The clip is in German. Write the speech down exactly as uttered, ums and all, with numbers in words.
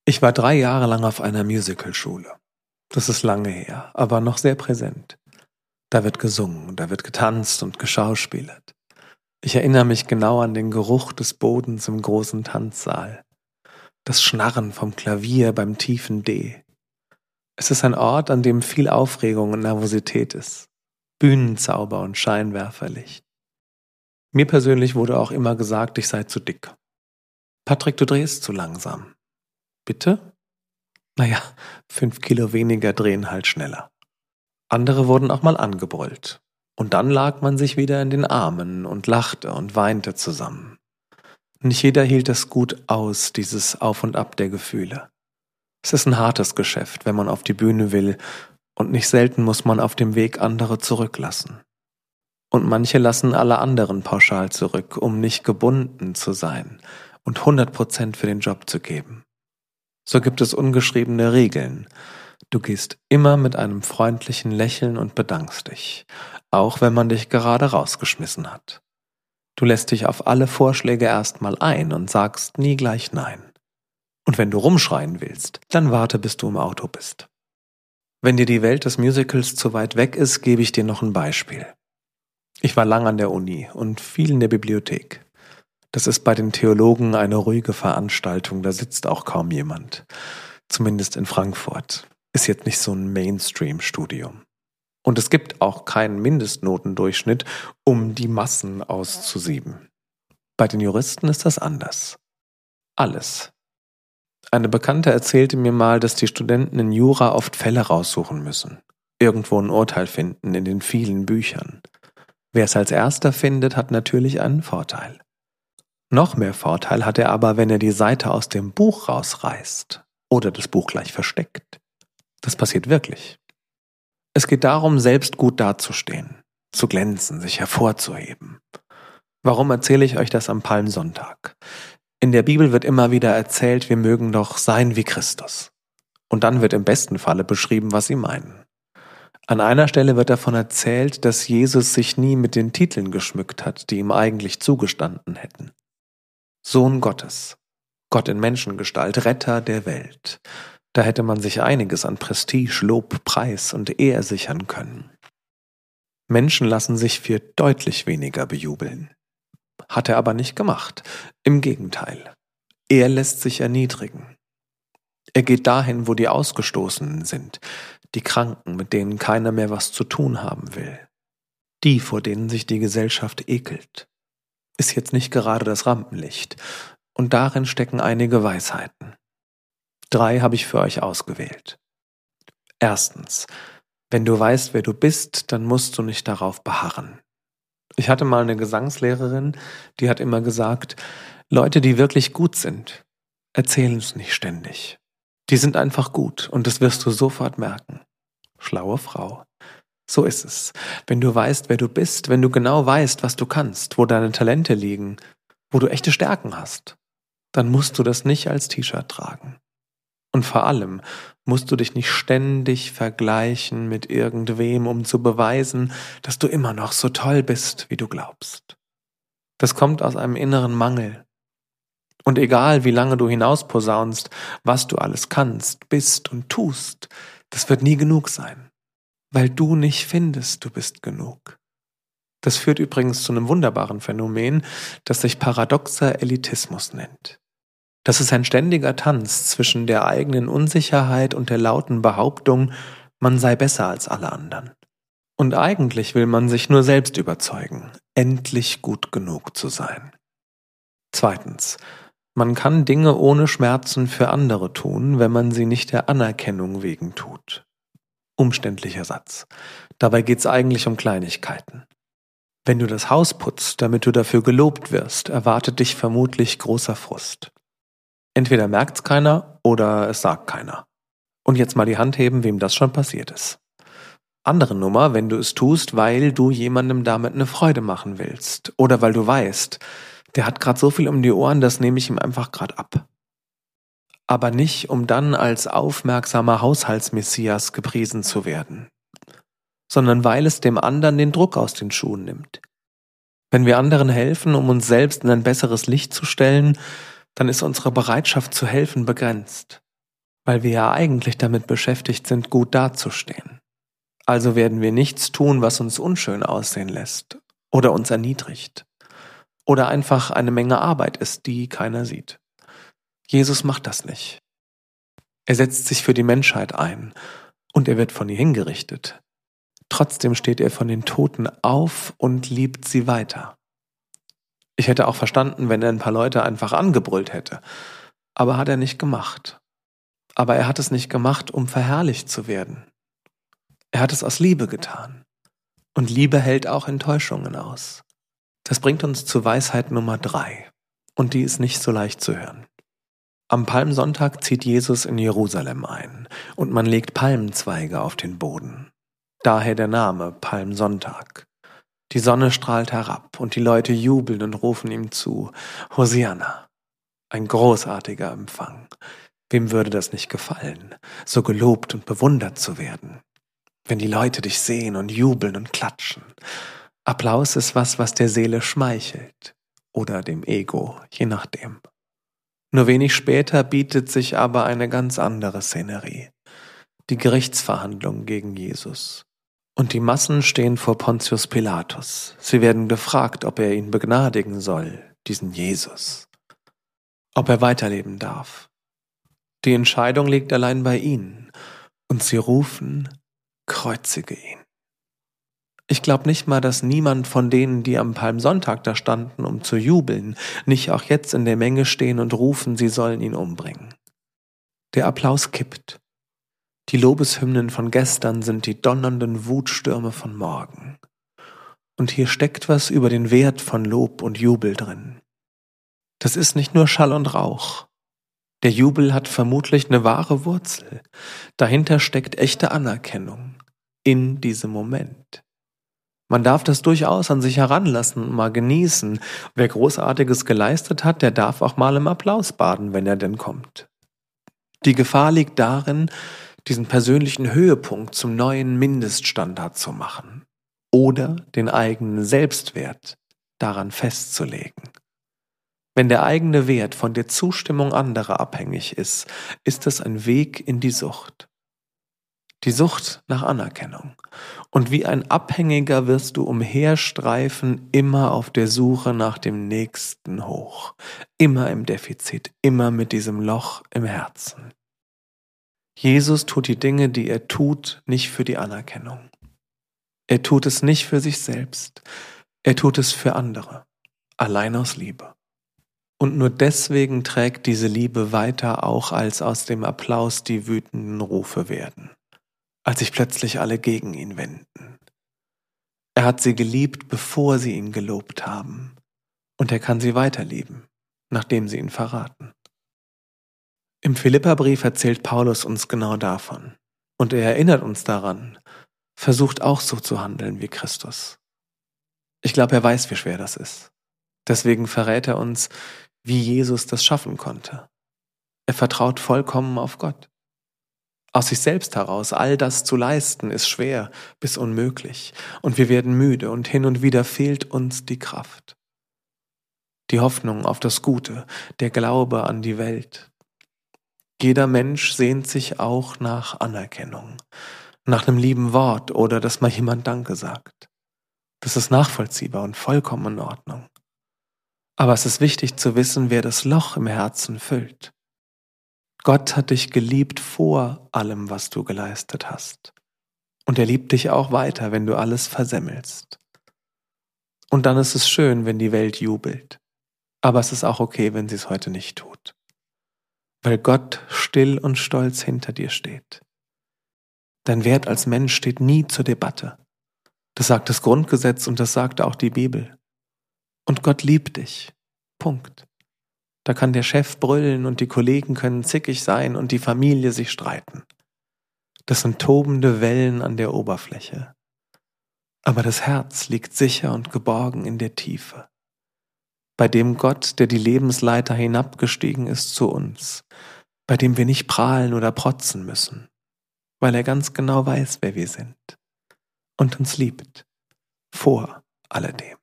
Ich war drei Jahre lang auf einer Musicalschule. Das ist lange her, aber noch sehr präsent. Da wird gesungen, da wird getanzt und geschauspielert. Ich erinnere mich genau an den Geruch des Bodens im großen Tanzsaal. Das Schnarren vom Klavier beim tiefen D. Es ist ein Ort, an dem viel Aufregung und Nervosität ist. Bühnenzauber und Scheinwerferlicht. Mir persönlich wurde auch immer gesagt, ich sei zu dick. Patrick, du drehst zu langsam. Bitte? Naja, fünf Kilo weniger drehen halt schneller. Andere wurden auch mal angebrüllt. Und dann lag man sich wieder in den Armen und lachte und weinte zusammen. Nicht jeder hielt es gut aus, dieses Auf und Ab der Gefühle. Es ist ein hartes Geschäft, wenn man auf die Bühne will, und nicht selten muss man auf dem Weg andere zurücklassen. Und manche lassen alle anderen pauschal zurück, um nicht gebunden zu sein und hundert Prozent für den Job zu geben. So gibt es ungeschriebene Regeln. Du gehst immer mit einem freundlichen Lächeln und bedankst dich, auch wenn man dich gerade rausgeschmissen hat. Du lässt dich auf alle Vorschläge erstmal ein und sagst nie gleich Nein. Und wenn du rumschreien willst, dann warte, bis du im Auto bist. Wenn dir die Welt des Musicals zu weit weg ist, gebe ich dir noch ein Beispiel. Ich war lang an der Uni und viel in der Bibliothek. Das ist bei den Theologen eine ruhige Veranstaltung, da sitzt auch kaum jemand. Zumindest in Frankfurt. Ist jetzt nicht so ein Mainstream-Studium. Und es gibt auch keinen Mindestnotendurchschnitt, um die Massen auszusieben. Bei den Juristen ist das anders. Alles. Eine Bekannte erzählte mir mal, dass die Studenten in Jura oft Fälle raussuchen müssen. Irgendwo ein Urteil finden in den vielen Büchern. Wer es als erster findet, hat natürlich einen Vorteil. Noch mehr Vorteil hat er aber, wenn er die Seite aus dem Buch rausreißt oder das Buch gleich versteckt. Das passiert wirklich. Es geht darum, selbst gut dazustehen, zu glänzen, sich hervorzuheben. Warum erzähle ich euch das am Palmsonntag? In der Bibel wird immer wieder erzählt, wir mögen doch sein wie Christus. Und dann wird im besten Falle beschrieben, was sie meinen. An einer Stelle wird davon erzählt, dass Jesus sich nie mit den Titeln geschmückt hat, die ihm eigentlich zugestanden hätten. Sohn Gottes, Gott in Menschengestalt, Retter der Welt. Da hätte man sich einiges an Prestige, Lob, Preis und Ehr sichern können. Menschen lassen sich für deutlich weniger bejubeln. Hat er aber nicht gemacht. Im Gegenteil. Er lässt sich erniedrigen. Er geht dahin, wo die Ausgestoßenen sind, die Kranken, mit denen keiner mehr was zu tun haben will. Die, vor denen sich die Gesellschaft ekelt. Ist jetzt nicht gerade das Rampenlicht. Und darin stecken einige Weisheiten. Drei habe ich für euch ausgewählt. Erstens, wenn du weißt, wer du bist, dann musst du nicht darauf beharren. Ich hatte mal eine Gesangslehrerin, die hat immer gesagt, Leute, die wirklich gut sind, erzählen es nicht ständig. Die sind einfach gut und das wirst du sofort merken. Schlaue Frau. So ist es. Wenn du weißt, wer du bist, wenn du genau weißt, was du kannst, wo deine Talente liegen, wo du echte Stärken hast, dann musst du das nicht als T-Shirt tragen. Und vor allem musst du dich nicht ständig vergleichen mit irgendwem, um zu beweisen, dass du immer noch so toll bist, wie du glaubst. Das kommt aus einem inneren Mangel. Und egal, wie lange du hinausposaunst, was du alles kannst, bist und tust, das wird nie genug sein. Weil du nicht findest, du bist genug. Das führt übrigens zu einem wunderbaren Phänomen, das sich paradoxer Elitismus nennt. Das ist ein ständiger Tanz zwischen der eigenen Unsicherheit und der lauten Behauptung, man sei besser als alle anderen. Und eigentlich will man sich nur selbst überzeugen, endlich gut genug zu sein. Zweitens, man kann Dinge ohne Schmerzen für andere tun, wenn man sie nicht der Anerkennung wegen tut. Umständlicher Satz. Dabei geht's eigentlich um Kleinigkeiten. Wenn du das Haus putzt, damit du dafür gelobt wirst, erwartet dich vermutlich großer Frust. Entweder merkt's keiner oder es sagt keiner. Und jetzt mal die Hand heben, wem das schon passiert ist. Andere Nummer, wenn du es tust, weil du jemandem damit eine Freude machen willst. Oder weil du weißt, der hat gerade so viel um die Ohren, das nehme ich ihm einfach gerade ab. Aber nicht, um dann als aufmerksamer Haushaltsmessias gepriesen zu werden, sondern weil es dem anderen den Druck aus den Schuhen nimmt. Wenn wir anderen helfen, um uns selbst in ein besseres Licht zu stellen, dann ist unsere Bereitschaft zu helfen begrenzt. weil wir ja eigentlich damit beschäftigt sind, gut dazustehen. Also werden wir nichts tun, was uns unschön aussehen lässt oder uns erniedrigt oder einfach eine Menge Arbeit ist, die keiner sieht. Jesus macht das nicht. Er setzt sich für die Menschheit ein und er wird von ihr hingerichtet. Trotzdem steht er von den Toten auf und liebt sie weiter. Ich hätte auch verstanden, wenn er ein paar Leute einfach angebrüllt hätte, aber hat er nicht gemacht. Aber er hat es nicht gemacht, um verherrlicht zu werden. Er hat es aus Liebe getan. Und Liebe hält auch Enttäuschungen aus. Das bringt uns zu Weisheit Nummer drei. Und die ist nicht so leicht zu hören. Am Palmsonntag zieht Jesus in Jerusalem ein und man legt Palmenzweige auf den Boden. Daher der Name Palmsonntag. Die Sonne strahlt herab und die Leute jubeln und rufen ihm zu: Hosianna. Ein großartiger Empfang. Wem würde das nicht gefallen, so gelobt und bewundert zu werden? Wenn die Leute dich sehen und jubeln und klatschen. Applaus ist was, was der Seele schmeichelt. Oder dem Ego, je nachdem. Nur wenig später bietet sich aber eine ganz andere Szenerie. Die Gerichtsverhandlung gegen Jesus. Und die Massen stehen vor Pontius Pilatus. Sie werden gefragt, ob er ihn begnadigen soll, diesen Jesus. Ob er weiterleben darf. Die Entscheidung liegt allein bei ihnen. Und sie rufen: Kreuzige ihn. Ich glaube nicht mal, dass niemand von denen, die am Palmsonntag da standen, um zu jubeln, nicht auch jetzt in der Menge stehen und rufen, sie sollen ihn umbringen. Der Applaus kippt. Die Lobeshymnen von gestern sind die donnernden Wutstürme von morgen. Und hier steckt was über den Wert von Lob und Jubel drin. Das ist nicht nur Schall und Rauch. Der Jubel hat vermutlich eine wahre Wurzel. Dahinter steckt echte Anerkennung in diesem Moment. Man darf das durchaus an sich heranlassen und mal genießen. Wer Großartiges geleistet hat, der darf auch mal im Applaus baden, wenn er denn kommt. Die Gefahr liegt darin, diesen persönlichen Höhepunkt zum neuen Mindeststandard zu machen oder den eigenen Selbstwert daran festzulegen. Wenn der eigene Wert von der Zustimmung anderer abhängig ist, ist es ein Weg in die Sucht. Die Sucht nach Anerkennung. Und wie ein Abhängiger wirst du umherstreifen, immer auf der Suche nach dem nächsten Hoch. Immer im Defizit, immer mit diesem Loch im Herzen. Jesus tut die Dinge, die er tut, nicht für die Anerkennung. Er tut es nicht für sich selbst. Er tut es für andere. Allein aus Liebe. Und nur deswegen trägt diese Liebe weiter, auch als aus dem Applaus die wütenden Rufe werden. Als sich plötzlich alle gegen ihn wenden. Er hat sie geliebt, bevor sie ihn gelobt haben. Und er kann sie weiterlieben, nachdem sie ihn verraten. Im Philipperbrief erzählt Paulus uns genau davon. Und er erinnert uns daran, versucht auch so zu handeln wie Christus. Ich glaube, er weiß, wie schwer das ist. Deswegen verrät er uns, wie Jesus das schaffen konnte. Er vertraut vollkommen auf Gott. Aus sich selbst heraus all das zu leisten, ist schwer bis unmöglich. Und wir werden müde und hin und wieder fehlt uns die Kraft. Die Hoffnung auf das Gute, der Glaube an die Welt. Jeder Mensch sehnt sich auch nach Anerkennung, nach einem lieben Wort oder dass mal jemand Danke sagt. Das ist nachvollziehbar und vollkommen in Ordnung. Aber es ist wichtig zu wissen, wer das Loch im Herzen füllt. Gott hat dich geliebt vor allem, was du geleistet hast. Und er liebt dich auch weiter, wenn du alles versemmelst. Und dann ist es schön, wenn die Welt jubelt. Aber es ist auch okay, wenn sie es heute nicht tut. Weil Gott still und stolz hinter dir steht. Dein Wert als Mensch steht nie zur Debatte. Das sagt das Grundgesetz und das sagt auch die Bibel. Und Gott liebt dich. Punkt. Da kann der Chef brüllen und die Kollegen können zickig sein und die Familie sich streiten. Das sind tobende Wellen an der Oberfläche. Aber das Herz liegt sicher und geborgen in der Tiefe. Bei dem Gott, der die Lebensleiter hinabgestiegen ist zu uns. Bei dem wir nicht prahlen oder protzen müssen. Weil er ganz genau weiß, wer wir sind. Und uns liebt. Vor alledem.